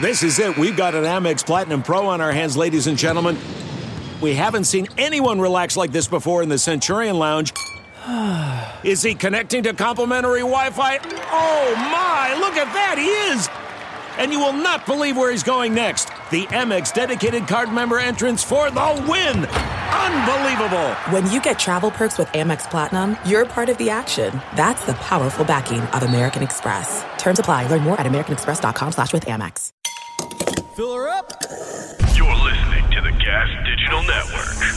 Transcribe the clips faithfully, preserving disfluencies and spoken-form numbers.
This is it. We've got an Amex Platinum Pro on our hands, ladies and gentlemen. We haven't seen anyone relax like this before in the Centurion Lounge. Is he connecting to complimentary Wi-Fi? Oh, my. Look at that. He is. And you will not believe where he's going next. The Amex dedicated card member entrance for the win. Unbelievable. When you get travel perks with Amex Platinum, you're part of the action. That's the powerful backing of American Express. Terms apply. Learn more at americanexpress.com slash with Amex. Fill her up. You're listening to the Gas Digital Network.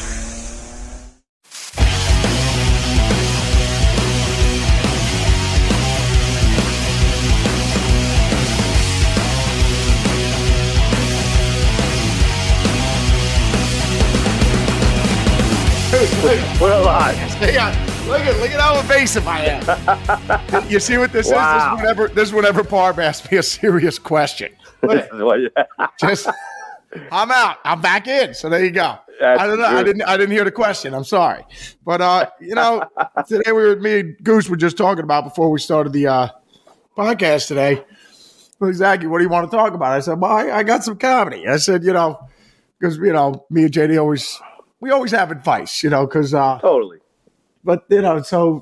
We're alive. Yeah, look at look at how evasive I am. You see what this Wow. is? This is whenever this is whenever Barb asks me a serious question. This is what, yeah. Just, I'm out. I'm back in. So there you go. That's I don't know. I good. didn't. I didn't hear the question. I'm sorry, but uh, you know, today we were me and Goose were just talking about before we started the uh, podcast today. Well, exactly. What do you want to talk about? I said, well, I, I got some comedy. I said, you know, because you know, me and J D always we always have advice, you know, because uh, Totally. but you know, so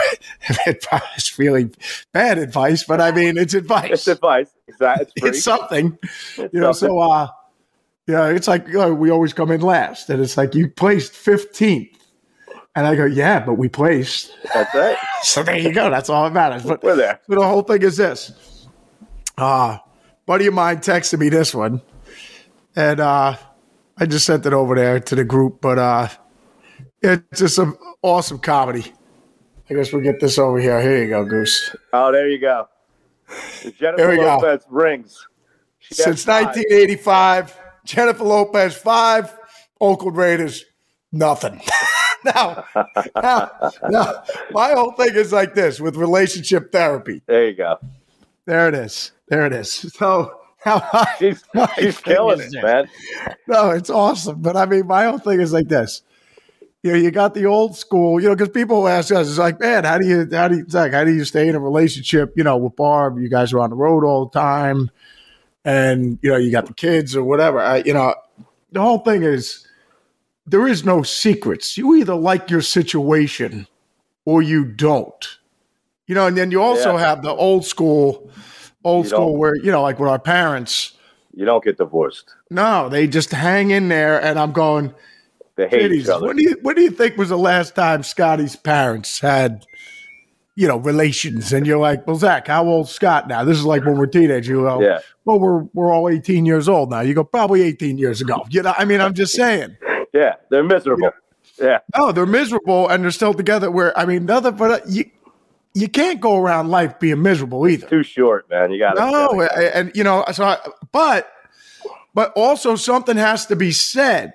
it's really bad advice, but I mean, it's advice. It's advice. Exactly. It's free. It's something, It's you know. something. So, uh, yeah, it's like uh, we always come in last, and it's like you placed fifteenth, and I go, yeah, but we placed. That's it. So there you go. That's all that matters. But We're there. So the whole thing is this. Uh, buddy of mine texted me this one, and uh, I just sent it over there to the group. But uh, it's just some awesome comedy. I guess we'll get this over here. Here you go, Goose. Oh, there you go. The Jennifer There we go. Lopez rings. She has Since five. nineteen eighty-five, Jennifer Lopez, five. Oakland Raiders, nothing. now, now, now, my whole thing is like this with relationship therapy. There you go. There it is. There it is. So, how She's my she's thing killing is it, this. man. No, it's awesome. But I mean, my whole thing is like this. You know, you got the old school, you know, because people ask us, it's like, man, how do you, how do you, Zach, how do you stay in a relationship, you know, with Barb? You guys are on the road all the time. And, you know, you got the kids or whatever. I, you know, the whole thing is there is no secrets. You either like your situation or you don't. You know, and then you also Yeah. have the old school, old You school don't- where, you know, like with our parents, You don't get divorced. no, they just hang in there. And I'm going, They hate each Ladies, other. when do you when do you think was the last time Scotty's parents had, you know, relations? And you're like, well, Zach, how old's Scott now? This is like when we're teenagers. You go, Yeah. well, we're we're all eighteen years old now. You go, probably eighteen years ago. You know, I mean, I'm just saying. Yeah, they're miserable. Yeah. No, they're miserable and they're still together. Where I mean, nothing. But uh, you you can't go around life being miserable either. Too short, man. You got to. No, and, and you know, so I, but but also something has to be said.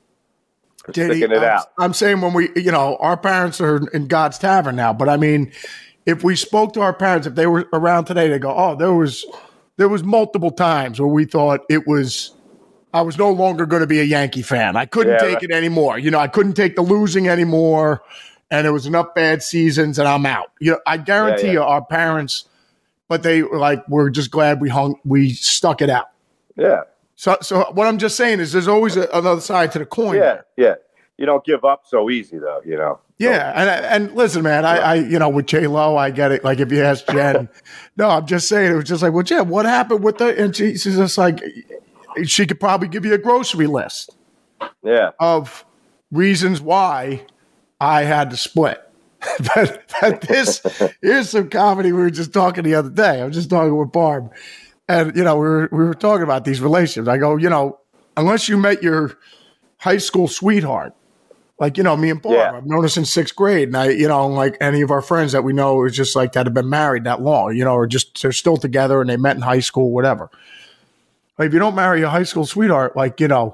J D, Sticking it I'm, out. I'm saying when we, you know, our parents are in God's tavern now, but I mean, if we spoke to our parents, if they were around today, they go, oh, there was, there was multiple times where we thought it was, I was no longer going to be a Yankee fan. I couldn't Yeah, take right. it anymore. You know, I couldn't take the losing anymore. And there was enough bad seasons and I'm out. You know, I guarantee Yeah, yeah. you our parents, but they were like, we're just glad we hung, we stuck it out. Yeah. So, so what I'm just saying is there's always a, another side to the coin. Yeah. there. Yeah. You don't give up so easy, though. You know. Yeah, and and listen, man, I, I you know with J Lo, I get it. Like if you ask Jen, no, I'm just saying it was just like, well, Jen, what happened with the? And she, she's just like, she could probably give you a grocery list Yeah. of reasons why I had to split. but, but this here's some comedy. We were just talking the other day. I was just talking with Barb, and you know we were we were talking about these relationships. I go, you know, unless you met your high school sweetheart. Like, you know, me and Barb, Yeah. I've known her since sixth grade. And I, you know, like any of our friends that we know is just like that have been married that long, you know, or just they're still together and they met in high school, whatever. Like, if you don't marry a high school sweetheart, like, you know,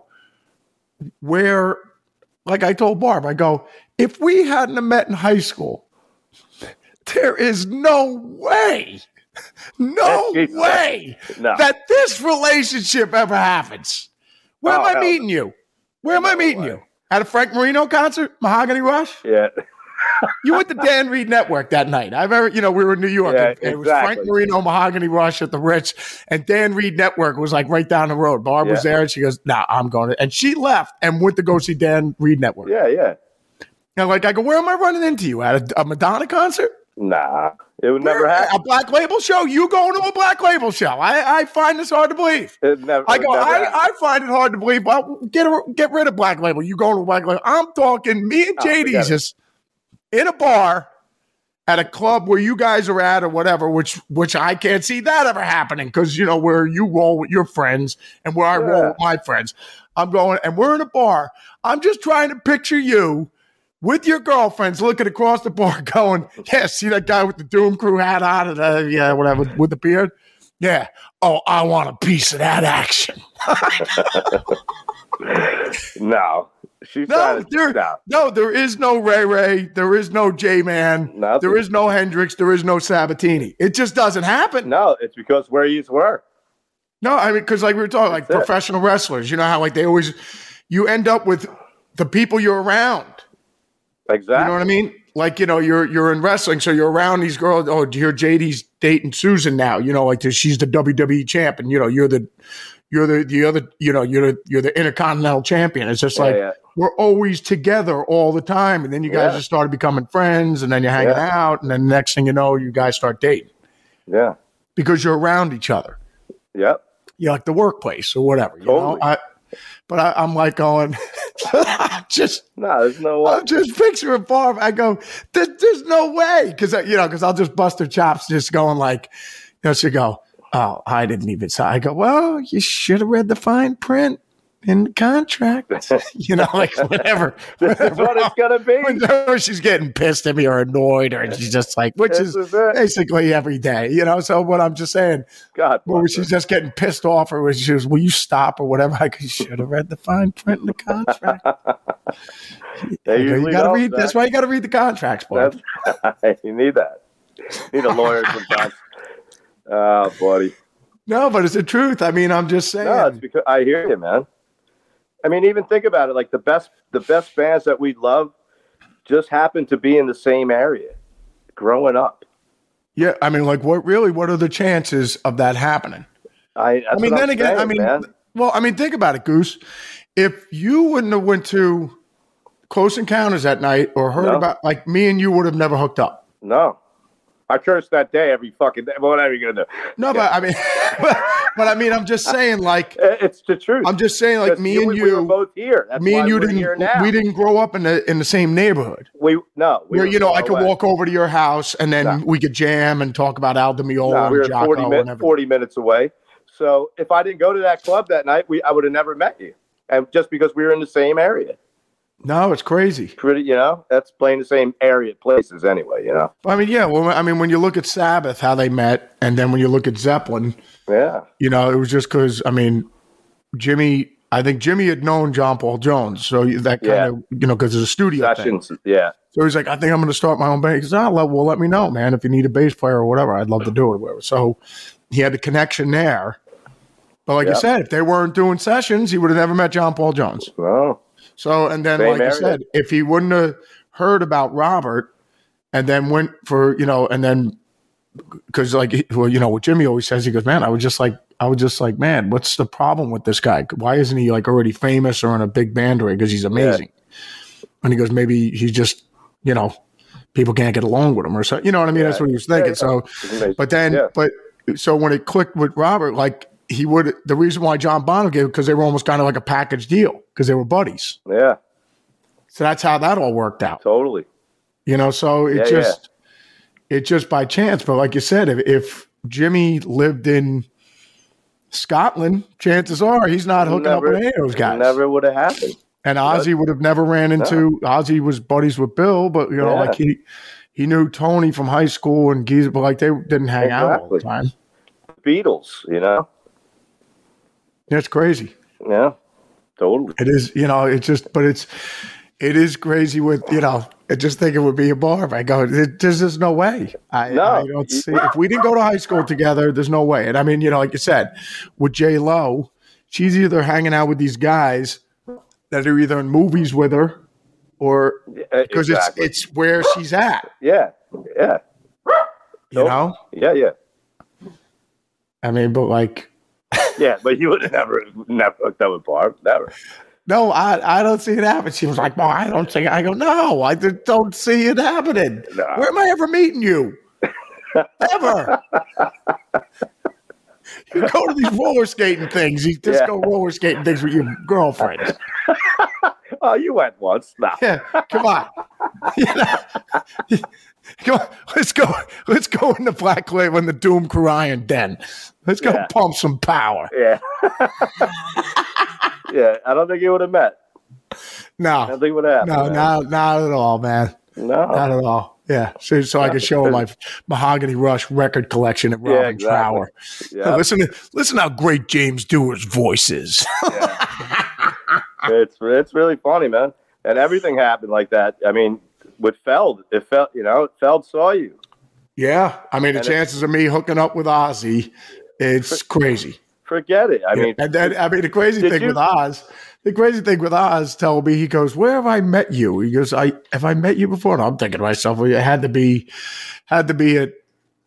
where, like I told Barb, I go, if we hadn't have met in high school, there is no way, no Jesus. way No. that this relationship ever happens. Where Oh, am I hell meeting you? Where am I No meeting way. you? At a Frank Marino concert? Mahogany Rush? Yeah. You went to Dan Reed Network that night. I remember, you know, we were in New York. Yeah, and it was exactly. Frank Marino, Mahogany Rush at the Ritz, and Dan Reed Network was like right down the road. Barb was Yeah. there, and she goes, "Nah, I'm going to." And she left and went to go see Dan Reed Network. Yeah, yeah. And like, I go, "Where am I running into you at a, a Madonna concert?" Nah, it would never Where- happen. A Black Label show? You going to a Black Label show? I, I find this hard to believe. It never, I it go, would never I, happen. I find it hard to believe. Well, get get rid of Black Label. You going to a Black Label? I'm talking me and Oh, J forget D's it. just in a bar at a club where you guys are at or whatever, which which I can't see that ever happening because, you know, where you roll with your friends and where I roll Yeah. with my friends. I'm going, and we're in a bar. I'm just trying to picture you with your girlfriends looking across the bar going, yeah, see that guy with the Doom Crew hat on and, uh, yeah, whatever, with the beard? Yeah. Oh, I want a piece of that action. No. She's No, trying to there, no. no, there is no Ray Ray. There is no J-Man. Nothing. There is no Hendrix. There is no Sabatini. It just doesn't happen. No, it's because where you were. No, I mean, because like we were talking, like That's it. professional wrestlers, you know how like they always, you end up with the people you're around. Exactly. You know what I mean? Like, you know, you're you're in wrestling, so you're around these girls. Oh, do you hear J D's dating Susan now? You know, like she's the W W E champ, and you know, you're the you're the the other, you know, you're the you're the Intercontinental Champion. It's just Yeah, like yeah. we're always together all the time, and then you guys Yeah. just started becoming friends, and then you're hanging Yeah. out, and then next thing you know, you guys start dating Yeah. because you're around each other. Yep. You like the workplace or whatever. You Totally. know, I, but I, I'm like going, just. No, there's no way. I'm just picturing Barb. I go, there, there's no way. Because, you know, because I'll just bust her chops just going like, you know, she'll go, oh, I didn't even say. I go, well, you should have read the fine print in the contract. You know, like whatever. This is what it's gonna be. Whenever she's getting pissed at me or annoyed or she's just like, which This is, is it. basically every day, you know? So what I'm just saying, God well, bless she's her. just getting pissed off or she goes, will you stop or whatever? I go, you should have read the fine print in the contract. They I go, usually you gotta don't, read. Zach. That's why you got to read the contracts, boy. That's, you need that. You need a lawyer sometimes. Oh, buddy. No, but it's the truth. I mean, I'm just saying. No, it's because I hear you, man. I mean, even think about it. Like the best, the best bands that we love just happen to be in the same area growing up. Yeah, I mean, like, what really? What are the chances of that happening? I, that's I mean, what then I'm again, I saying, mean, man. well, I mean, think about it, Goose. If you wouldn't have went to Close Encounters that night or heard No. about, like, me and you would have never hooked up. No, I curse that day every fucking day. Whatever you're gonna do. No, but I mean, but, but I mean, I'm just saying, like, It's the truth. I'm just saying, like, Because me you- and we, we were you, both here. That's me why and you we're here didn't, now. we didn't grow up in the in the same neighborhood. We no. We Where were you know, far I could away. walk over to your house and then No. we could jam and talk about Al DiMeola No, we were and Jocko forty, and min- everything. forty minutes away. So if I didn't go to that club that night, we I would have never met you. And just because we were in the same area, No, it's crazy. pretty, you know, that's playing the same area places anyway. You know, I mean, yeah. Well, I mean, when you look at Sabbath, how they met, and then when you look at Zeppelin, yeah, you know, it was just because, I mean, Jimmy, I think Jimmy had known John Paul Jones. So that kind Yeah. of, you know, because it's a studio thing. sessions, yeah, So he's like, I think I'm going to start my own band. He goes, oh, well, let me know, man. If you need a bass player or whatever, I'd love to do it or whatever. So he had the connection there. But like Yeah. you said, if they weren't doing sessions, he would have never met John Paul Jones. no, So, and then, Same like I area. said, if he wouldn't have heard about Robert and then went for, you know, and then, because like, he- well, you know, what Jimmy always says, he goes, man, I was just like, I was just like, man, what's the problem with this guy? Why isn't he like already famous or in a big band or because he's amazing? And he goes, maybe he's just, you know, people can't get along with him or so. You know what I mean? That's what he was thinking. Yeah, So, it's amazing. but then, Yeah. but so when it clicked with Robert, like he would, the reason why John Bonham gave, because they were almost kind of like a package deal because they were buddies. yeah, So that's how that all worked out, totally, you know. So it Yeah, just, it just by chance. But like you said, if, if Jimmy lived in Scotland, chances are he's not hooking up Never- with any of those guys. never would have happened. And Ozzy would have never ran into. Ozzy was buddies with Bill, but you know, Yeah. like he he knew Tony from high school and Geezer, but like they didn't hang out all the Exactly. time. Beatles, you know, That's crazy. yeah, totally. It is, you know, it's just, but it's, it is crazy with, you know, I just think it would be a bar. I go, there's just no way. I, No. I don't see, if we didn't go to high school together, there's no way. And I mean, you know, like you said, with J Lo, she's either hanging out with these guys that are either in movies with her or because exactly. it's it's where she's at. Yeah, yeah. You know? Yeah, yeah. I mean, but like, yeah, but you would have never, never hooked up with Barb, never. No, I I don't see it happen. She was like, well, I don't see it. I go, no, I just don't see it happening. No. Where am I ever meeting you? Ever. You go to these roller skating things. You just yeah. go roller skating things with your girlfriends. Oh, you went once. No. Yeah, come on. You know, come on. Let's go. Let's go in the Black Label in the Doom Corian den. Let's go yeah. pump some power. Yeah. Yeah, I don't think you would have met. No. I don't think it would have happened. No, not, not at all, man. No. Not at all. Yeah, so, so I could show him my Mahogany Rush record collection at Robin yeah, exactly. Trower. Yeah. Listen, to, listen how great James Dewar's voice is. Yeah. It's it's really funny, man. And everything happened like that. I mean, with Feld, it felt, you know, Feld saw you. Yeah, I mean, the and chances it, of me hooking up with Ozzy, it's for, crazy. Forget it. I yeah. mean, and then, I mean, the crazy thing you, with Oz. The crazy thing with Oz told me, he goes, where have I met you? He goes, I have I met you before? And I'm thinking to myself, well, it had to be, had to be at,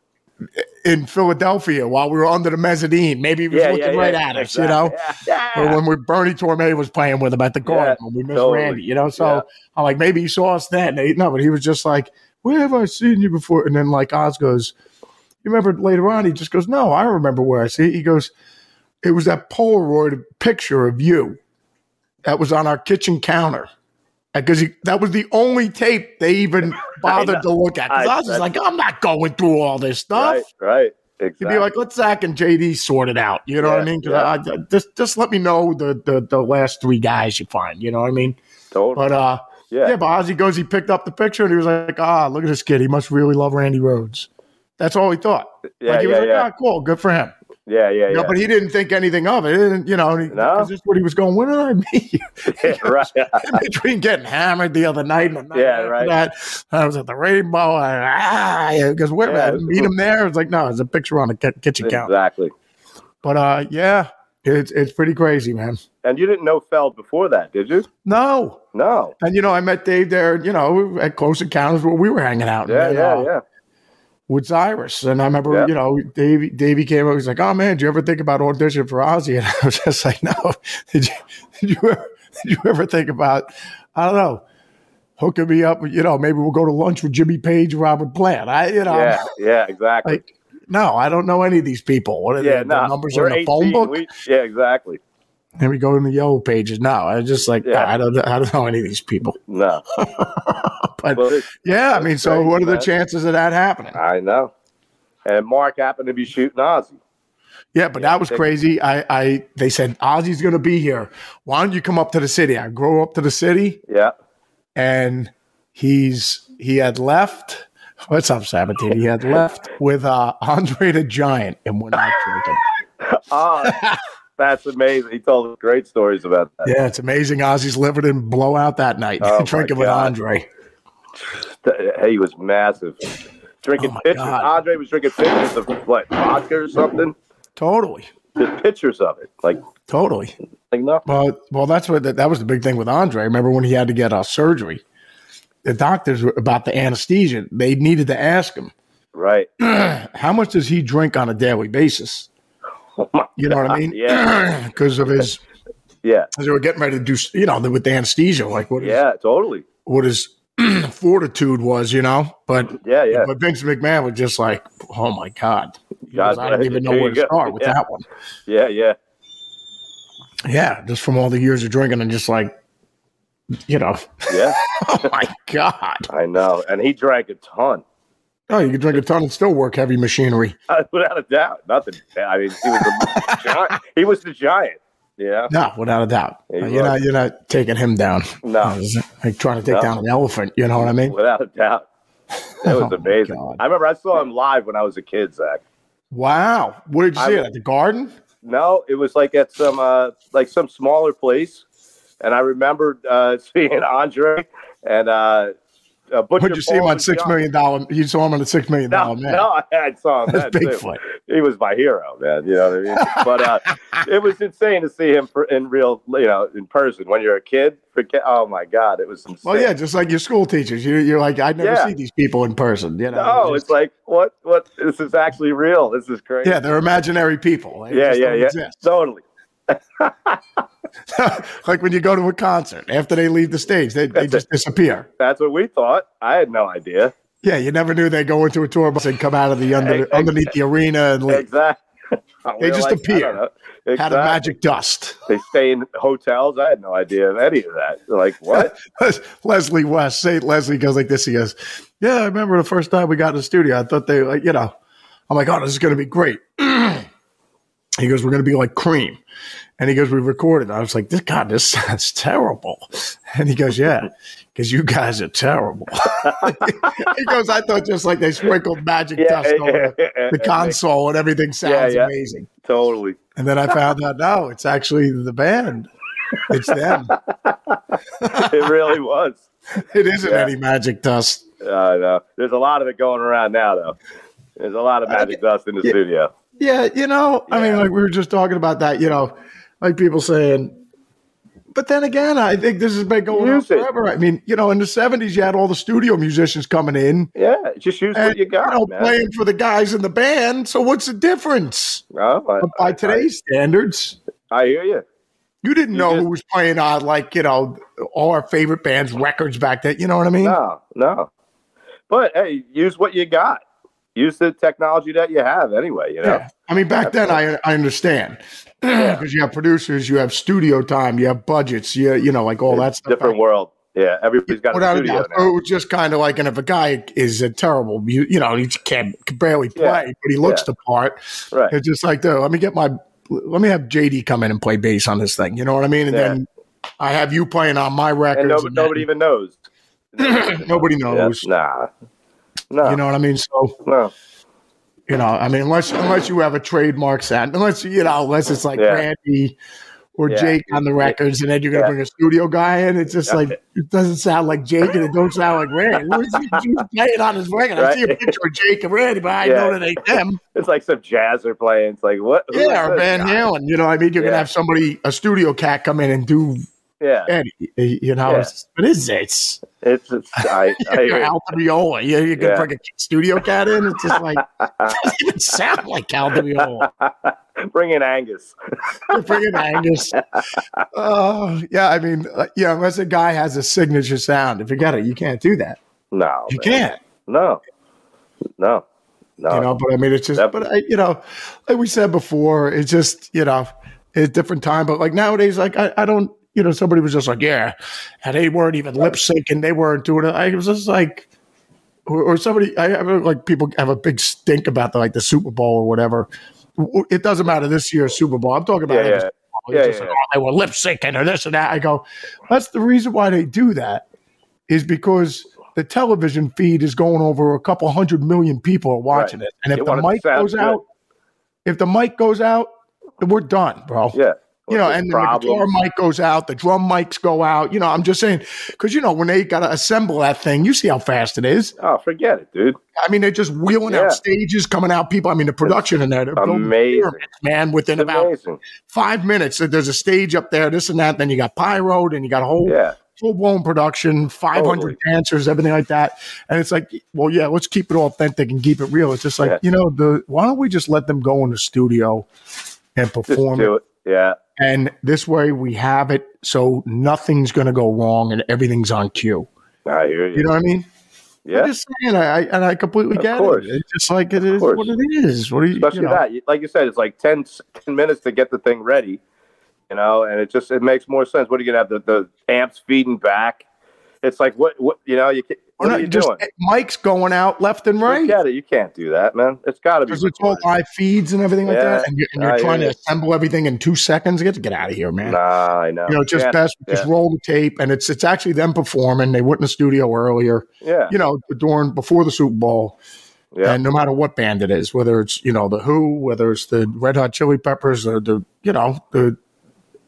in Philadelphia while we were under the mezzanine. Maybe he was yeah, looking yeah, right yeah, at us, exactly. you know? Yeah, yeah. Or when we, Bernie Torme was playing with him at the Garden yeah, when we missed totally. Randy, you know? So yeah. I'm like, maybe he saw us then. No, but he was just like, where have I seen you before? And then like Oz goes, you remember later on, he just goes, no, I remember where I see it. He goes, it was that Polaroid picture of you that was on our kitchen counter. Because that was the only tape they even bothered to look at. Because I, I was just like, I'm not going through all this stuff. Right, right. Exactly. You'd be like, let Zach and J D sort it out. You know yeah, what I mean? Yeah. I, I, just, just let me know the, the the last three guys you find. You know what I mean? Totally. But, uh, yeah. yeah, but Ozzy goes, he picked up the picture and he was like, ah, look at this kid. He must really love Randy Rhoads. That's all he thought. Yeah, like, he was yeah, like, yeah. ah, cool, good for him. Yeah, yeah, you know, yeah. But he didn't think anything of it. And, you know, because no? this is what he was going, when did I meet you? Yeah, right. In between getting hammered the other night and the night yeah, right. that, I was at the Rainbow. And, ah, because where yeah, I meet him there. It's like, no, there's a picture on the kitchen exactly. counter. Exactly. But, uh, yeah, it's it's pretty crazy, man. And you didn't know Feld before that, did you? No. No. And, you know, I met Dave there, you know, at Close Encounters where we were hanging out. Yeah, and, yeah, uh, yeah. With Cyrus. And I remember, yeah. you know, Davey, Davey came up, he's like, oh man, did you ever think about auditioning for Ozzy? And I was just like, no. Did you, did you, ever, did you ever think about, I don't know, hooking me up, you know, maybe we'll go to lunch with Jimmy Page, Robert Plant. I, you know. Yeah, yeah, exactly. Like, no, I don't know any of these people. What are yeah, the, no, the numbers on the phone book? We, yeah, exactly. And we go in the yellow pages. No, I just like, yeah. I don't I don't know any of these people. No. But well, yeah, I mean, so crazy, what are the man. chances of that happening? I know. And Mark happened to be shooting Ozzy. Yeah, but yeah, that was crazy. I, I they said Ozzy's going to be here. Why don't you come up to the city? I drove up to the city. Yeah, and he's he had left. What's up, Sabatini? He had left with uh, Andre the Giant, and we're not drinking. Oh, that's amazing. He told great stories about that. Yeah, it's amazing. Ozzy's living in blowout that night, oh drinking with Andre. He was massive. Drinking oh pictures. God. Andre was drinking pictures of what, vodka or something? Totally. Just pictures of it. Like totally. Like nothing. Well, well, that's what the, that was the big thing with Andre. Remember when he had to get uh, surgery? The doctors were about the anesthesia. They needed to ask him, right? How much does he drink on a daily basis? Oh my you know God. what I mean? Yeah. Because of his. Yeah. As they were getting ready to do, you know, with the anesthesia, like what? Is, yeah, totally. What his fortitude was, you know, but yeah, yeah. But Vince McMahon was just like, oh my God, God I don't even know where to go. start with yeah. that one. Yeah, yeah, yeah. Just from all the years of drinking and just like, you know, yeah. Oh my God, I know, and he drank a ton. Oh, you could drink a ton and still work heavy machinery. Uh, without a doubt, nothing. I mean, he was a giant. He was the giant. Yeah. No, without a doubt. Uh, you're not you're not taking him down. No. It's like trying to take no. down an elephant, you know what I mean? Without a doubt. It was oh amazing. I remember I saw him live when I was a kid, Zach. Wow. Where did you I, see it? At the Garden? No, it was like at some uh, like some smaller place. And I remember uh, seeing Andre and uh, uh, Butcher Would you see him Paul on six million dollar? You saw him on a six million No, dollar man. no, I, I saw him. That's that, too. Bigfoot. He was my hero, man. You know what I mean? But uh, it was insane to see him for, in real, you know, in person. When you're a kid, forget. Oh my God, it was insane. Well, yeah, just like your school teachers. You, you're like, I never Yeah. see these people in person. You know? No, Just- it's like what? What? This is actually real. This is crazy. yeah, they're imaginary people. They yeah, just yeah, don't yeah. exist. Totally. Like when you go to a concert, after they leave the stage, they, they That's just it. disappear. That's what we thought. I had no idea. Yeah, you never knew they go into a tour bus and come out of the under, Ex- underneath the arena and leave. Exactly. They just appear. I don't know. Had a Exactly. magic dust. They stay in hotels. I had no idea of any of that. They're like, what? Leslie West, Saint Leslie goes like this. He goes, yeah, I remember the first time we got in the studio. I thought they, like, you know, I'm like, oh, this is going to be great. He goes, we're going to be like Cream. And he goes, we recorded. I was like, this God, this sounds terrible. And he goes, yeah, because you guys are terrible. He goes, I thought just like they sprinkled magic Yeah, dust yeah, over yeah, yeah, the console and everything sounds yeah. amazing. Totally. And then I found out, no, it's actually the band. It's them. It really was. It isn't Yeah. any magic dust. Uh, no. There's a lot of it going around now, though. There's a lot of magic dust in the yeah. studio. Yeah, you know, I mean, Yeah. like we were just talking about that, you know, like people saying, but then again, I think this has been going on Use it. forever. I mean, you know, in the seventies, you had all the studio musicians coming in Yeah, just use and, what you got, know, man. playing for the guys in the band. So what's the difference? Oh, I, But by I- today's standards, I, I hear you. you didn't You know just- who was playing on, like, you know, all our favorite bands' records back then. You know what I mean? No, no. But hey, use what you got. Use the technology that you have anyway, you know? Yeah. I mean, back then, I I understand. Because you have producers, you have studio time, you have budgets, you, you know, like all that stuff. Different world. Yeah, everybody's got Without a a studio doubt. So now. it was just kind of like, and if a guy is a terrible, you, you know, he can, can barely play, Yeah. but he looks Yeah. the part. Right. It's just like, though, let me get my, let me have J D come in and play bass on this thing. You know what I mean? And Yeah. then I have you playing on my records. And nobody, and nobody even knows. then- nobody Yeah, knows. nah. No. You know what I mean? So, no. you know, I mean, unless unless you have a trademark sound, unless you know, unless it's like Yeah. Randy or Yeah. Jake on the records, and then you're gonna Yeah. bring a studio guy in. It's just like it doesn't sound like Jake, and it don't sound like Randy. Who's he who's playing on his record? I Right. see a picture of Jake and Randy, but I Yeah. know that ain't them. It's like some jazz are playing. It's like, what? who Yeah, is or this Van guy? Halen. You know what I mean? You're gonna Yeah. have somebody, a studio cat, come in and do Yeah. Eddie. You know, Yeah. it's, what is it? It's, It's, it's I, I hear you're you. Al Viola. You, you can Yeah. bring a studio cat in. It's just like, it doesn't even sound like Al Viola. Bring in Angus. You're bringing Angus. Oh, yeah. I mean, uh, yeah, unless a guy has a signature sound, if you got it, you can't do that. No. You man. can't. No. No. No. You know, but I mean, it's just, Definitely. but I, you know, like we said before, it's just, you know, it's a different time. But like nowadays, like I, I don't, you know, somebody was just like, yeah, and they weren't even lip syncing, they weren't doing it. I was just like, or, or somebody, I have like people have a big stink about the, like the Super Bowl or whatever. It doesn't matter this year's Super Bowl. I'm talking about Yeah, every yeah. Super Bowl. It's Yeah, just yeah, like, oh, they were lip syncing or this and that. I go, that's the reason why they do that is because the television feed is going over a couple hundred million people are watching Right. it. And if They the want it to mic sound goes good. out, if the mic goes out, we're done, bro. Yeah. You know, There's and then the guitar problems. mic goes out, the drum mics go out. You know, I'm just saying, because, you know, when they got to assemble that thing, you see how fast it is. Oh, forget it, dude. I mean, they're just wheeling Yeah. out stages, coming out people. I mean, the production in there, they're building amazing. pyramids, man, within It's about amazing. five minutes. There's a stage up there, this and that. Then you got pyro, and you got a whole Yeah. full blown production, five hundred Totally. dancers, everything like that. And it's like, well, yeah, let's keep it authentic and keep it real. It's just like, Yeah. you know, the why don't we just let them go in the studio and Just perform do it. Yeah. and this way we have it so nothing's going to go wrong and everything's on cue. I hear you. You know what I mean? yeah. I'm just saying, I, I and I completely Of get course. it. It's just like it is course. what it is. What do you, Especially you know? that. Like you said, it's like ten, ten minutes to get the thing ready, you know, and it just, it makes more sense. What are you going to have? The, the amps feeding back? It's like, what, what you know, you, can- Or what not, are you just doing? mics going out left and right Forget it. You can't do that, man. It's got to be. because it's all recorded. live feeds and everything like Yeah. that. And you're, and you're I trying to hear you. assemble everything in two seconds. Get to get out of here, man. Nah, I know. You know, just Yeah. best just Yeah. roll the tape, and it's it's actually them performing. They went in the studio earlier, Yeah. you know, during before the Super Bowl. Yeah. And no matter what band it is, whether it's, you know, the Who, whether it's the Red Hot Chili Peppers or the, you know, the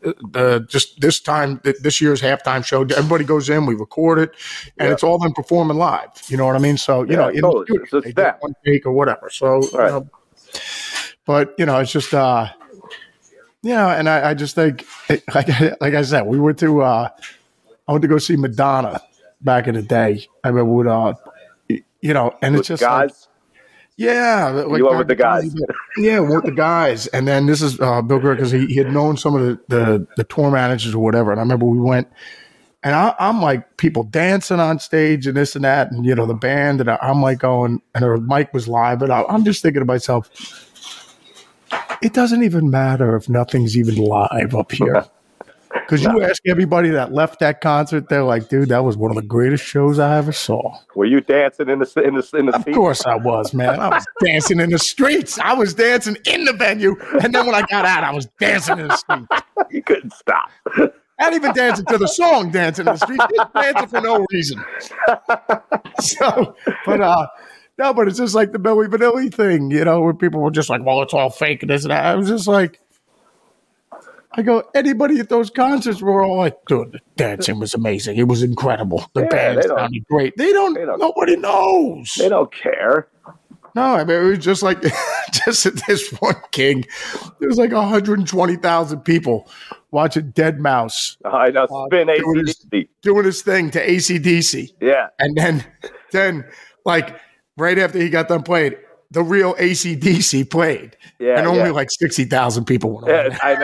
uh, just this time, this year's halftime show. Everybody goes in, we record it, and yeah. it's all them performing live. You know what I mean? So, you yeah, know, in totally. the studio, they do one take or whatever. So, right. you know, but, you know, it's just, uh, you know, and I, I just think, like, like I said, we went to, uh, I went to go see Madonna back in the day. I remember with, uh, you know, and with it's just guys. Like, yeah, like you went with the guys. Yeah, with the guys. And then this is uh, Bill Greer, because he, he had known some of the, the, the tour managers or whatever. And I remember we went, and I, I'm like people dancing on stage and this and that, and, you know, the band. And I, I'm like going, and her mic was live. And I, I'm just thinking to myself, it doesn't even matter if nothing's even live up here. Because you ask everybody that left that concert, they're like, dude, that was one of the greatest shows I ever saw. Were you dancing in the in the in the Of seat? course I was, man. I was dancing in the streets. I was dancing in the venue. And then when I got out, I was dancing in the streets. You couldn't stop. Not even dancing to the song, dancing in the streets. Just dancing for no reason. So, but, uh, no, but it's just like the Milli Vanilli thing, you know, where people were just like, well, it's all fake and this and that. I was just like, I go, anybody at those concerts were all like, dude, the dancing was amazing. It was incredible. The yeah, band sounded great. They don't, they don't, nobody knows. They don't care. No, I mean, it was just like, just at this one gig, there was like one hundred twenty thousand people watching Dead Mouse. I know, spin uh, A C D C. Doing his thing to A C D C. Yeah. And then, then, like, right after he got done playing, the real A C D C played. Yeah, and only yeah. like sixty thousand people went yeah, on. I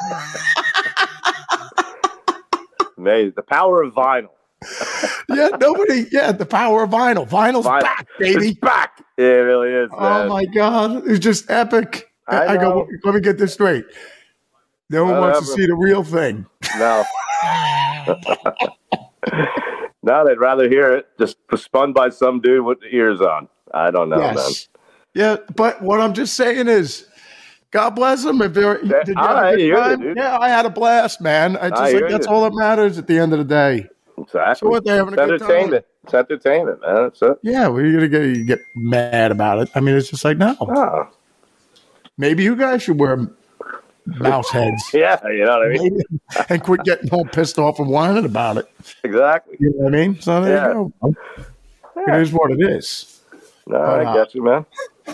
know. Amazing. The power of vinyl. yeah, nobody, yeah, the power of vinyl. Vinyl's vinyl. back, baby. It's back. Yeah, it really is. Man. Oh, my God. It's just epic. I, I go, let me get this straight. No one wants to see the real thing. No. No, they'd rather hear it just spun by some dude with the ears on. I don't know, yes. man. Yeah, but what I'm just saying is, God bless them. If they're, yeah, did you I, have a good I time? it, yeah, I had a blast, man. I just I like that's you. all that matters at the end of the day. Exactly. So what, they having it's a good entertainment. time? It's entertainment, man. That's it. Yeah, well, you're gonna get you get mad about it. I mean, it's just like no. Oh. Maybe you guys should wear mouse heads. Yeah, you know what I mean. And quit getting all pissed off and whining about it. Exactly. You know what I mean? So there yeah. you go. Yeah. It is what it is. No, but, I get you, man.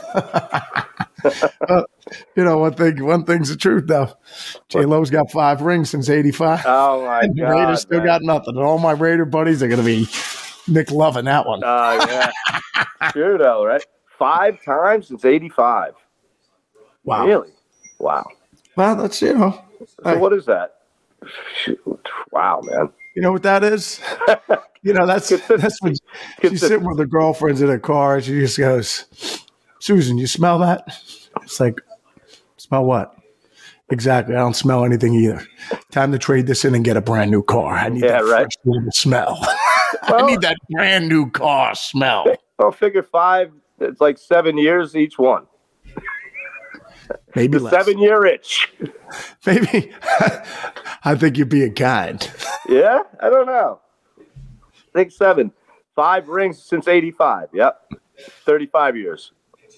uh, you know, one thing. One thing's the truth, though. J Lo's got five rings since eighty-five. Oh my and the God! Raiders still man. got nothing. And all my Raider buddies are going to be Nick loving that one. Oh uh, yeah, true though, right? Five times since eighty-five. Wow. Really? Wow. Well, that's you know. So I, what is that? Shoot. Wow, man. You know what that is? You know, that's that's when she's sitting with her girlfriends in her car and she just goes, Susan, you smell that? It's like, smell what? Exactly. I don't smell anything either. Time to trade this in and get a brand new car. I need yeah, that right. fresh little smell. Well, I need that brand new car smell. Well, figure five, it's like seven years each one. Maybe the less. Seven year itch. Maybe. I think you're being kind. Yeah? I don't know. I think seven. Five rings since eighty-five. Yep. thirty-five years.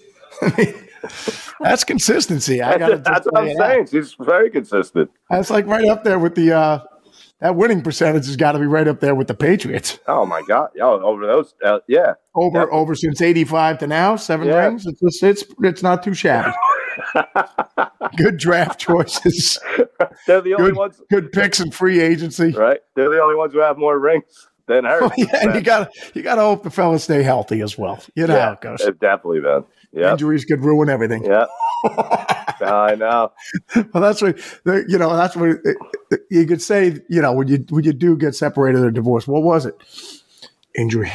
That's consistency. I gotta just That's what I'm saying. She's very consistent. That's like right up there with the uh, that winning percentage has got to be right up there with the Patriots. Oh my God! Oh, over those, uh, yeah, over definitely. over since eighty-five to now, seven yeah. rings. It's, it's it's it's not too shabby. Good draft choices. They're the only good, ones. Good picks in free agency. Right. They're the only ones who have more rings than her. Oh, yeah, and you got you got to hope the fellas stay healthy as well. You know yeah, how it goes. It definitely, man. Yeah. Injuries could ruin everything. Yeah. I know. Well, that's what you know. That's what it, it, you could say. You know, when you when you do get separated or divorced, what was it? Injury,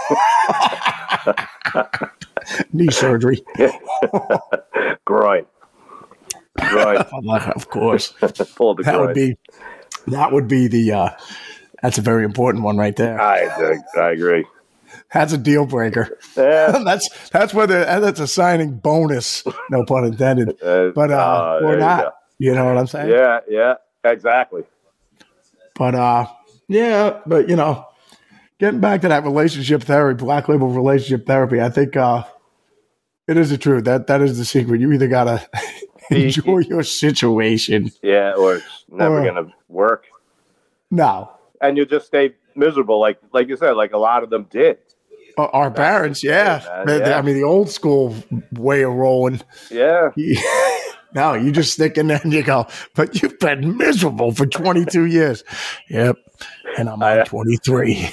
knee surgery, groin, groin. Of course, pull the that groin. would be that would be the. Uh, that's a very important one right there. I I agree. That's a deal breaker. Yeah. that's that's whether that's a signing bonus, no pun intended. Uh, but uh, uh, or not. You, you know what I'm saying? Yeah, yeah, exactly. But uh, yeah, but you know, getting back to that relationship therapy, Black Label relationship therapy, I think uh, it is the truth. That that is the secret. You either gotta enjoy your situation. Yeah, or it's never Or- going to work. No. And you just stay miserable, like like you said, like a lot of them did. Uh, Our parents, yeah. man, The- the- yeah. I mean, the old school way of rolling. Yeah. No, you just stick in there and you go, but you've been miserable for twenty-two years. Yep. And I'm on twenty-three.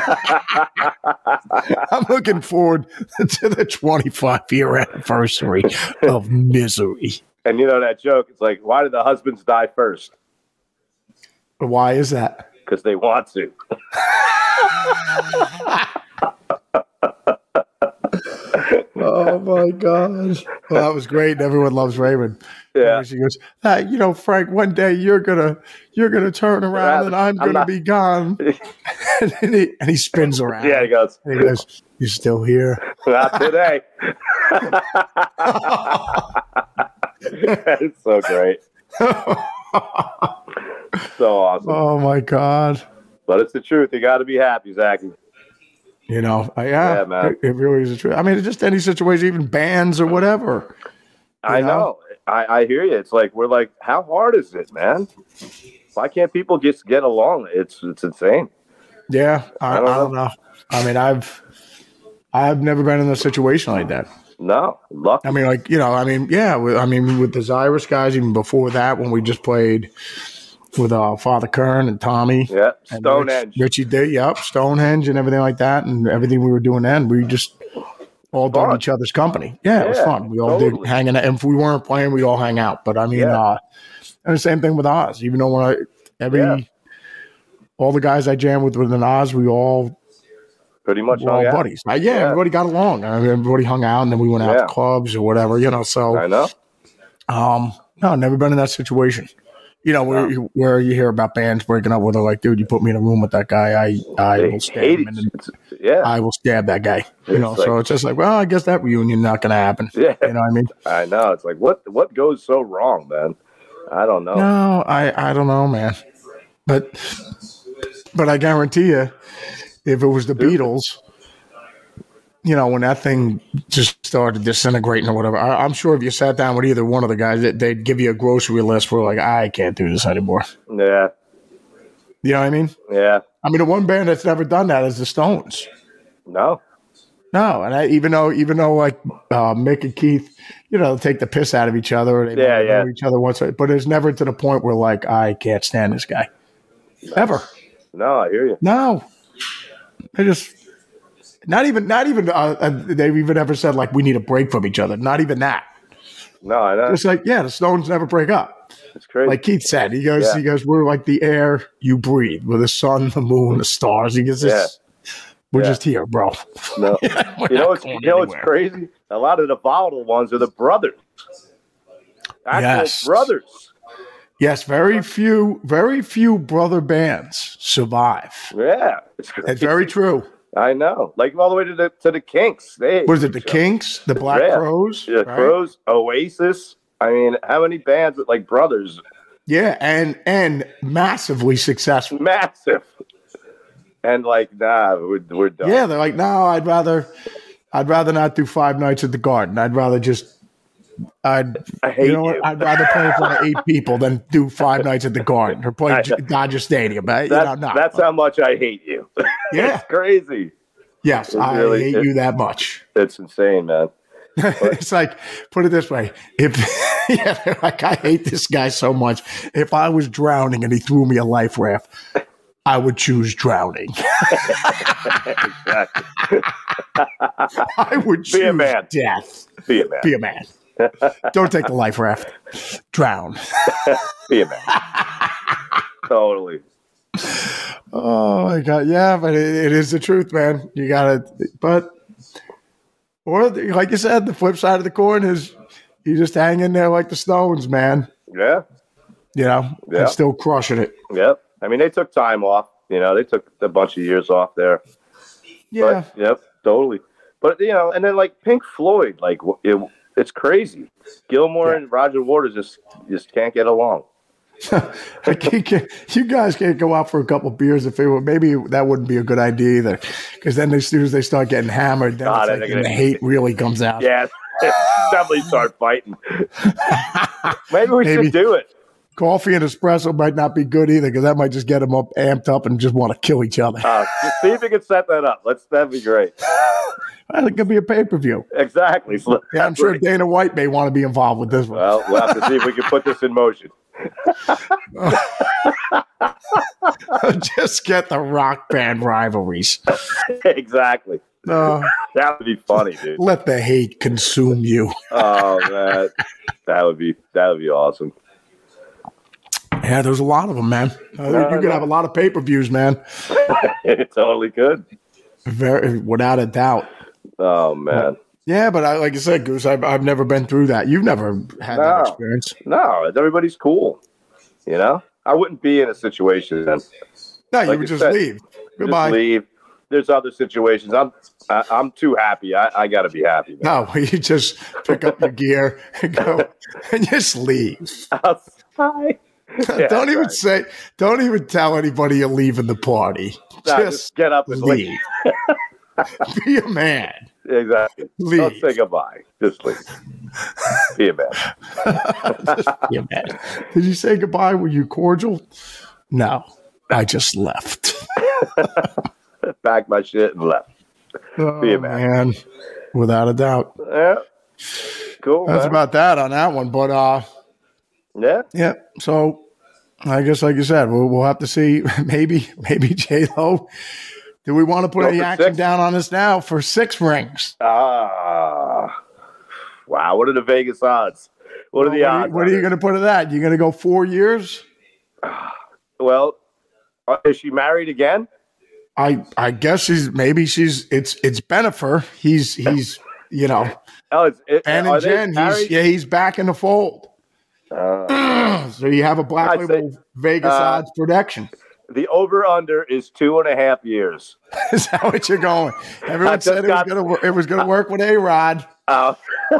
I'm looking forward to the twenty-five year anniversary of misery. And you know that joke, it's like, why did the husbands die first? Why is that? Because they want to. Oh my God. Well, that was great. And everyone loves Raymond. Yeah. She goes, ah, you know, Frank, one day you're gonna you're gonna turn around and I'm I'm gonna not- be gone. and, he, and he spins around. Yeah, he goes, And he goes, "You still here?" not today. It's so great. So awesome. Oh my God. But it's the truth. You got to be happy, Zachy. You know, uh, yeah, Yeah, man. It, it really is the truth. I mean, it's just any situation, even bands or whatever. I know? know. I, I hear you. It's like, we're like, how hard is it, man? Why can't people just get along? It's it's insane. Yeah, I, I, I don't, don't know. I mean, I've I've never been in a situation like that. No, lucky. I mean, like you know, I mean, yeah, with, I mean, with the Zyrus guys, even before that, when we just played with uh, Father Kern and Tommy, Yeah, and Stonehenge. Rich, Richie D, yep, Stonehenge and everything like that, and everything we were doing then, we just all done Fun. each other's company. Yeah, it was Yeah, fun. We all totally. did hanging out. And if we weren't playing, we'd all hang out. But I mean, Yeah. uh, and the same thing with Oz. Even though when I every Yeah. all the guys I jammed with within Oz, we all Pretty much were all hung out. buddies. Uh, yeah, Yeah. everybody got along. I mean, everybody hung out, and then we went out Yeah. to clubs or whatever. You know, so I know. um, no, never been in that situation. You know, where, you- where you hear about bands breaking up where they're like, dude, you put me in a room with that guy, I I They will stab hate him, it. and It's- Yeah, I will stab that guy. You It's know, so like- it's just like, well, I guess that reunion not going to happen. Yeah. You know what I mean? I know. It's like, what what goes so wrong, man? I don't know. No, I, I don't know, man. But but I guarantee you, if it was the Beatles, you know, when that thing just started disintegrating or whatever, I, I'm sure if you sat down with either one of the guys, they- they'd give you a grocery list for like, I can't do this anymore. Yeah, You know what I mean? yeah. I mean, the one band that's never done that is the Stones. No. No, and I, even though even though like uh, Mick and Keith, you know, take the piss out of each other, they Yeah, might yeah. know each other once, but it's never to the point where like I can't stand this guy, ever. No, I hear you. No, they just not even not even uh, uh, they've even ever said like we need a break from each other. Not even that. No, I know. It's like yeah, the Stones never break up. It's crazy. Like Keith said, he goes, Yeah. he goes, we're like the air you breathe, with the sun, the moon, the stars. He goes, it's, we're Yeah. just here, bro. no. We're you not know what's going you know what's anywhere. crazy? A lot of the volatile ones are the brothers. Actual Yes. brothers. Yes, very few, very few brother bands survive. Yeah. It's, It's very true. I know. Like all the way to the to the Kinks. They Was it the Kinks, the Black Yeah. Crowes? The right? Crows, Oasis. I mean, how many bands with like brothers? Yeah, and and massively successful. Massive. And like, nah, we're we're done. Yeah, they're like, no, I'd rather, I'd rather not do Five Nights at the Garden. I'd rather just, I'd, I hate you know you. what? I'd rather play in front of eight people than do Five Nights at the Garden or play I- J- Dodger Stadium. But, you That's, know, no. that's how much I hate you. Yeah. It's crazy. Yes, it I really- hate it- you that much. It's insane, man. It's like, put it this way: if yeah, they're like I hate this guy so much. If I was drowning and he threw me a life raft, I would choose drowning. Exactly. I would choose Be a man. death. Be a man. Be a man. Don't take the life raft. Drown. Be a man. Totally. Oh my god, yeah, but it, it is the truth, man. You gotta, but or the- like you said, the flip side of the coin is you just hang in there like the Stones, man. Yeah. You know, Yeah. and still crushing it. Yep. I mean, they took time off. You know, they took a bunch of years off there. Yeah, But, yep. Totally. But you know, and then like Pink Floyd, like it, it's crazy. Gilmore Yeah. and Roger Waters just just can't get along. I can't, can't- you guys can't go out for a couple beers if it were. Maybe that wouldn't be a good idea either, because then as soon as they start getting hammered, then, Ah, it's then like, they're and the gonna- hate really comes out. Yeah. Definitely start fighting. Maybe we Maybe. should do it. Coffee and espresso might not be good either because that might just get them up, amped up, and just want to kill each other. Uh, just see if we can set that up. Let's. That'd be great. Well, it could be a pay per view. Exactly. So Yeah, I'm sure Dana White may want to be involved with this one. Well, we'll have to see if we can put this in motion. Just get the rock band rivalries. Exactly. Uh, That would be funny, dude. let the hate consume you. Oh man, that would be that would be awesome. Yeah, there's a lot of them, man. Uh, No, you could no. have a lot of pay per views, man. It totally could. Very, without a doubt. Oh man. Yeah, but I, like I said, Goose, I've, I've never been through that. You've never had that No. experience. No, everybody's cool. You know, I wouldn't be in a situation then. No, you Like would you just said, leave. Just Goodbye. leave. There's other situations. I'm I, I'm too happy. I, I got to be happy. Man. No, you just pick up your gear and go and just leave. Outside. Yeah, don't even right. say, don't even tell anybody you're leaving the party. No, just, just get up and leave. leave. Be a man. Exactly. Leave. Don't say goodbye. Just leave. Be a man. Be a man. Did you say goodbye? Were you cordial? No, I just left. Packed my shit and left. Oh, Be a man. man. Without a doubt. Yeah. Cool. That's man. about that on that one. But uh, Yeah. yeah. So I guess, like you said, we'll, we'll have to see. Maybe, maybe J Lo. Do we want to put Go any for action six? down on this now for six rings? Ah. Wow. What are the Vegas odds? What are Well, the what are odds? you, what are you going to put of that? You going to go four years? Well, uh, is she married again? I I guess she's maybe she's it's it's Benifer. He's he's you know Oh, it's, it, Ben are and they Jen. He's married? yeah he's back in the fold. Uh, So you have a Black I'd Label say, Vegas uh, odds production. the over under is two and a half years. Is that what you're going? I Everyone just said it was got- gonna wor- it was gonna work with A Rod. Oh,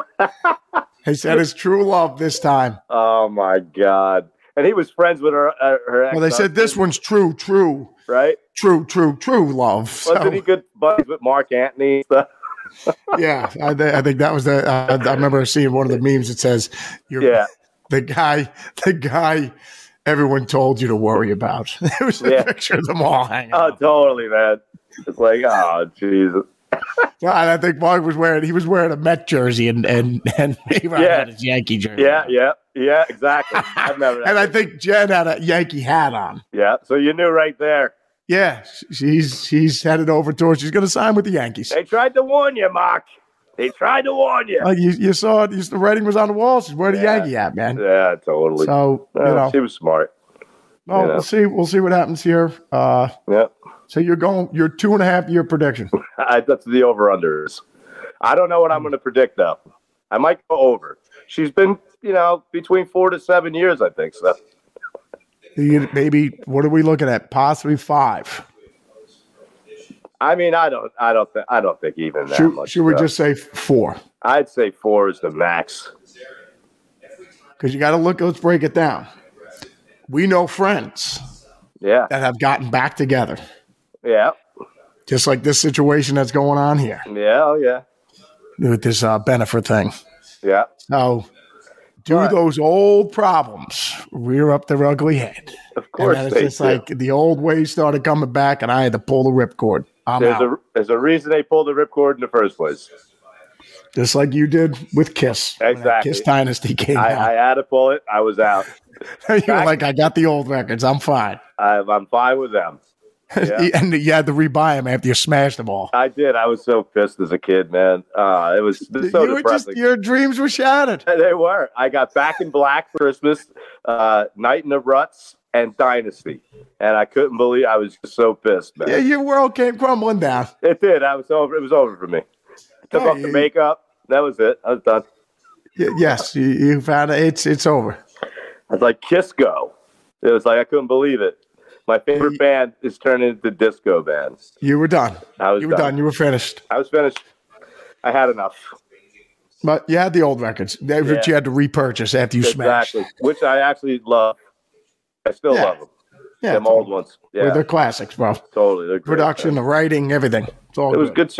He said it's true love this time. oh my God! And he was friends with her. Uh, her ex. Well, they said this one's true, true, right? true, true, true love. So, Wasn't he good buddies with Mark Antony and stuff? yeah, I, th- I think that was the. Uh, I remember seeing one of the memes that says, "You're Yeah. the guy, the guy." Everyone told you to worry about. It was a Yeah. picture of them all hanging Oh, out. totally, man. It's like, oh, Jesus. Yeah, and I think Mark was wearing he was wearing a Met jersey and and and A-Rod Yeah. had his Yankee jersey. Yeah, on. yeah, yeah, exactly. I've never. And I think Jen had a Yankee hat on. yeah, so you knew right there. Yeah, she's she's headed over towards. She's going to sign with the Yankees. They tried to warn you, Mark. They tried to warn you. Like you, you saw it. You, the writing was on the wall. She's wearing a Yeah. Yankee hat, man. Yeah, totally. So you Well, know, she was smart. well, you know. we'll see. We'll see what happens here. Uh, Yeah, so you're going your two and a half year prediction. I, that's the over unders. I don't know what I'm going to predict though. I might go over. She's been, you know, between four to seven years, I think. So You- Maybe what are we looking at? Possibly five. I mean, I don't, I don't think, I don't think even that Should, much. should we so. just say four? I'd say four is the max. Because you got to look. Let's break it down. We know friends Yeah, that have gotten back together, yeah, just like this situation that's going on here yeah, oh yeah, with this uh, Benefit thing. yeah. So, do Right. those old problems rear up their ugly head? Of And course then it's they just do. like the old ways started coming back, and I had to pull the ripcord. I'm There's out. a there's a reason they pulled the ripcord in the first place. Just like you did with Kiss. when that Exactly. Kiss Dynasty came I, out. I had to pull it. I was out. you were like, I got the old records. I'm fine. I, I'm fine with them. Yeah. and you had to rebuy them after you smashed them all. I did. I was so pissed as a kid, man. Uh, it was, it was so you were just, depressing. your dreams were shattered. They were. I got Back in Black for Christmas, uh, Night in the Ruts, and Dynasty, and I couldn't believe. I was just so pissed, man. Yeah, your world came crumbling down. It did. I was over. It was over for me. I took Yeah, off the you- makeup. That was it. I was done. Y- Yes, you, you found it. It's it's over. I was like, Kiss Go. It was like I couldn't believe it. My favorite band is turning into disco bands. You were done. I was you were done. done. You were finished. I was finished. I had enough. But you had the old records that Yeah. you had to repurchase after you smashed. Exactly. Which I actually love. I still Yeah. love them. Yeah, Them old ones. Well, Yeah, they're classics, bro. totally. They're great, Production, man. the writing, everything. It's all It was good shit.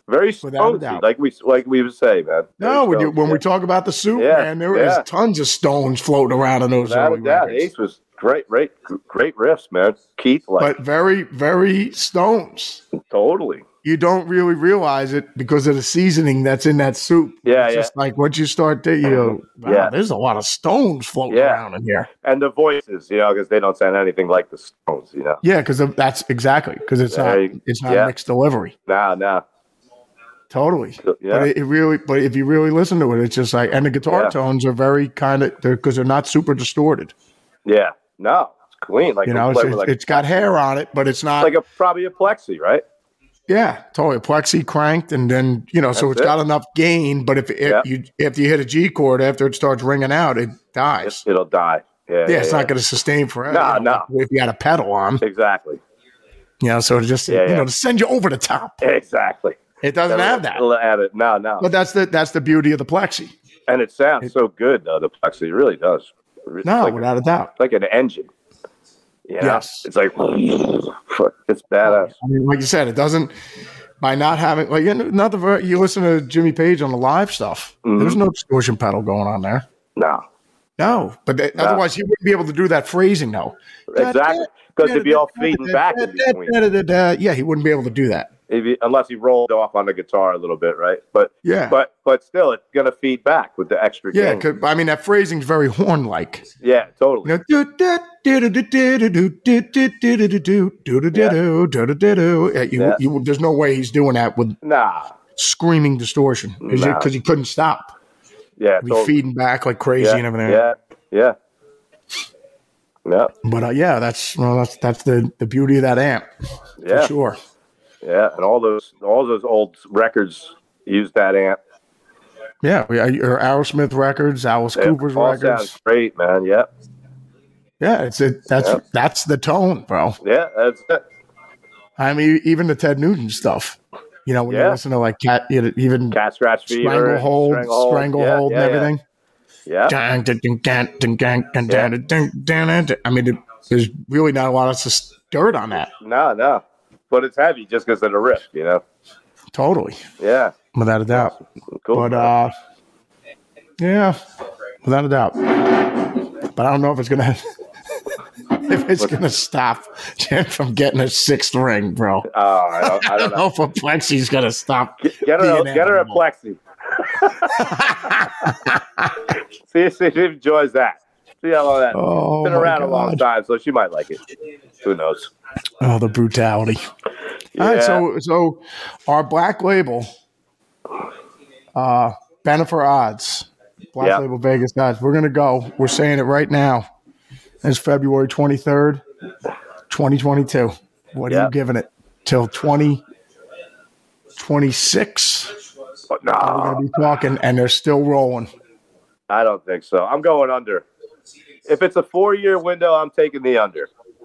Very Without a stonesy, doubt. like we like we would say, man. No, Very when you stonesy, when yeah. we talk about the soup, Yeah, man, there yeah. was tons of stones floating around in those Without a early doubt, records. Ace was great, great, great riffs, man. Keith, like But very, very stones. totally. You don't really realize it because of the seasoning that's in that soup. Yeah, it's yeah. just like once you start to, you go, wow, Yeah. there's a lot of stones floating Yeah. around in here. And the voices, you know, because they don't sound anything like the Stones, you know. Yeah, because that's exactly because it's There not you- it's not yeah. mixed delivery. Nah, nah. Totally. Yeah. But it, it really, but if you really listen to it, it's just like, and the guitar Yeah. tones are very kind of, they're because they're not super distorted. Yeah. No, it's clean. Like You know, it's, like, it's, like, it's got hair on it, but it's not like a probably a plexi, right? Yeah, totally. Plexi cranked, and then you know, so That's it's it. got enough gain. But if, if Yeah. you if you hit a G chord after it starts ringing out, it dies. It'll die. Yeah. Yeah, yeah, it's yeah. not going to sustain forever. No, you know, no. If you had a pedal on, Exactly. you know, so it just Yeah, you yeah. know to send you over the top. Exactly. It doesn't have that. It'll add it. No, no. But that's the that's the beauty of the Plexi. And it sounds so good, though. The plexi it really does. It's No, like, without a doubt. like an engine. You know? Yes. It's like it's badass. I mean, like you said, it doesn't. By not having like you know, not the ver- you listen to Jimmy Page on the live stuff. Mm-hmm. There's no distortion pedal going on there. No. No, but they, No. otherwise he wouldn't be able to do that phrasing though. Exactly. Because it'd be all fading back in between. Yeah, he wouldn't be able to do that. If he, unless he rolled off on the guitar a little bit, right? But Yeah. but but still, it's gonna feed back with the extra. Yeah, gain. 'cause, I mean that phrasing's very horn-like. yeah, totally. You know, do do do do do do do do do do do do do do do do do do do. Yeah, you- Yeah. you- There's no way he's doing that with Nah, screaming distortion because Nah. he couldn't stop. yeah, He'd be totally. feeding back like crazy yeah, and everything. yeah, yeah, yeah, But uh, yeah, that's well, that's that's the the beauty of that amp yeah, for sure. yeah. And all those all those old records used that amp. Yeah, we, your Aerosmith records, Alice It Cooper's all records. sounds great, man. Yeah, Yeah, it's it. That's Yeah. that's the tone, bro. yeah, that's it. I mean, even the Ted Nugent stuff. You know, when you Yeah. listen to like cat, you know, even Cat Scratch Fever, Stranglehold, Stranglehold, Stranglehold, yeah, and yeah, everything. Yeah, Dun, dun, dun, dun, dun, dun, dun, dun, dun, dun, dun, dun. I mean, it- there's really not a lot of sus- dirt on that. no, no, but it's heavy just because of the riff, you know. Totally, Yeah, without a doubt. cool. But uh, yeah, without a doubt. But I don't know if it's gonna if it's gonna stop Jen from getting a sixth ring, bro. Oh, I don't, I I don't don't know. know if a Plexi's gonna stop. Get her, being get her a animal. plexi. see, see if she enjoys that. See how long that. Oh, Been my around a long God. time, so she might like it. Who knows? Oh, the brutality. Yeah. All right, so so our black label, uh, Bennifer Odds, Black Yeah. Label Vegas Odds. We're gonna go. We're saying it right now. It's February twenty third, twenty twenty two. What are Yeah. you giving it till twenty twenty six? But We're no, gonna be talking, and they're still rolling. I don't think so. I'm going under. If it's a four-year window, I'm taking the under.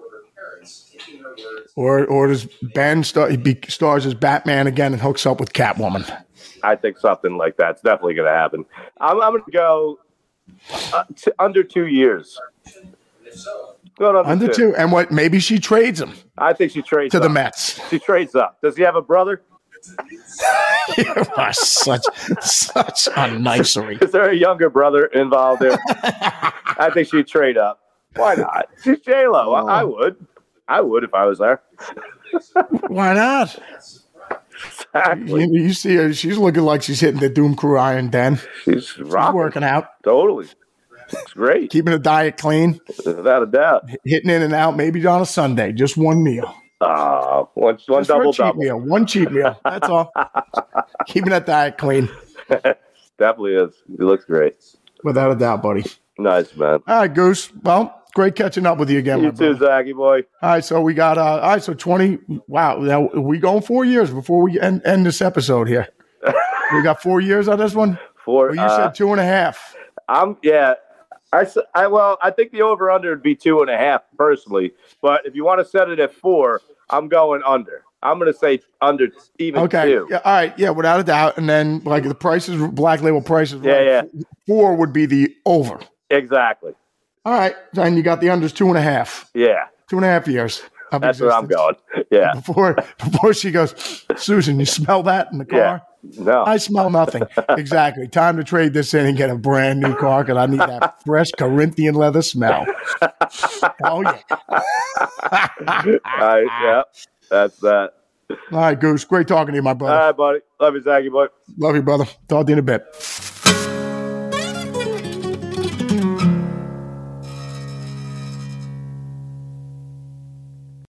Or or does Ben star, he be, stars as Batman again and hooks up with Catwoman? I think something like that's definitely going to happen. I'm, I'm going to go uh, t- under two years. Going under, Under two, and what? Maybe she trades him I think she trades to the up. Mets. She trades up. Does he have a brother? You are such such a nicery. Is there a younger brother involved there? I think she'd trade up. Why not? She's J Lo. I, I would. I would if I was there. Why not? Exactly. You, you see her; she's looking like she's hitting the Doom Crew Iron Den. She's She's rocking. working out, Totally. It's great. keeping the diet clean, Without a doubt. hitting in and out. Maybe on a Sunday, just one meal, Uh, one one just for a double cheat double. meal, one cheat meal. That's all. Keeping that diet clean, Definitely is. He looks great. without a doubt, buddy. Nice, man. All right, Goose. Well, great catching up with you again, You my too, brother. Zachy boy. All right, so we got uh, all right, so twenty. Wow, now we going four years before we end, end this episode here. We got four years on this one. For Well, you uh, said two and a half. I'm yeah. I, s- I well, I think the over under would be two and a half personally. But if you want to set it at four, I'm going under. I'm going to say under even Okay. two. Yeah, all right. Yeah, without a doubt. And then like the prices, black label prices. Yeah, yeah. Four would be the over. Exactly. All right. And you got the unders two and a half. Yeah. Two and a half years. of That's where I'm existence. going. Yeah. Before before she goes, Susan, you smell that in the car? Yeah. No. I smell nothing. Exactly. Time to trade this in and get a brand new car because I need that fresh Corinthian leather smell. Oh, yeah. All right, yeah. That's that. All right, Goose. Great talking to you, my brother. All right, buddy. Love you, Zachy boy. Love you, brother. Talk to you in a bit.